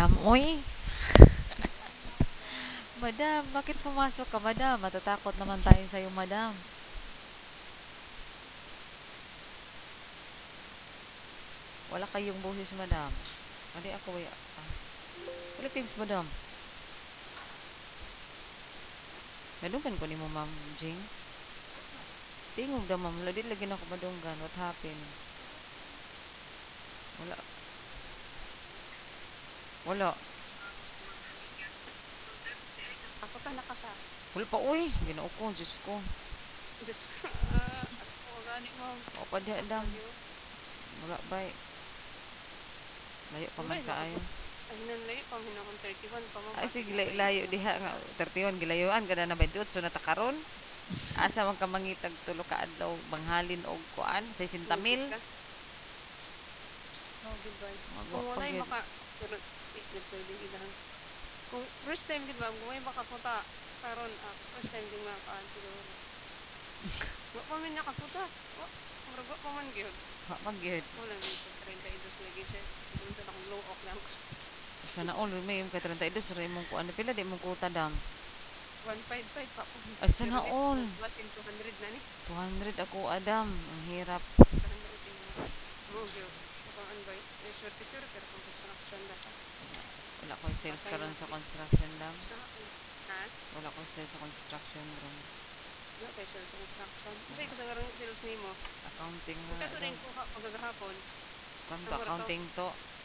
madam. Uy, madam, bakit pumasok ka, madam? Matatakot naman tayo sa'yo, madam. Wala kayong boses, madam. Adi ako, wala. Wala kayong madam. Nadunggan ko ni mo, ma'am Jing. Tingog da, ma'am. Ladi lagi na ako madunggan. What happened? Wala. Wala. Ako ta nakasa. Wala pa, uy. Ginoo ko, Diyos ko. Diyos ko, ako gani mo. O pa di, Ako adam. lagi mo. Wala ba, layo pa man Wala, kaayo. ay nanlay pa, hinakon 31 pa mo, Ay, basi sige, na kay layo na diha nga. 31, gilayuan ka na 28. So, natakaron. Asa man ka mangitag tulo ka adlaw banghalin og kuan sa 60 lupit mil. ka. Oh, goodbye. Magwa Kung walay pagid. maka, pero di pwedeng ilahan. Kung first time gid ba, kung may makaputa, karon first time din makaan siguro. Wa pa man nakaputa. Wa, murag wa pa man gyud. Wa pagyud. Wala gyud ko 32 lagi siya. Unsa na kung low off lang ko. Sana all may ka 32 sa imong kuan pila di mong kuta dam. 155 pa po. Ay Pero sana next all. month, basin 200 na ni. 200 ako adam. Ang hirap. 200 tingnan. Mo gyud. Sa paan ba? May swerte-swerte ra kung construction da ta. Wala ko sales Patay karon na sa di. construction dam. Ha? Wala ko sales sa construction dam. Wala kay sales sa construction. Unsay ko sa karong sales nimo? Accounting Ika na to dam. rin ko pagagahapon. Kuan to Amo ra to. accounting to.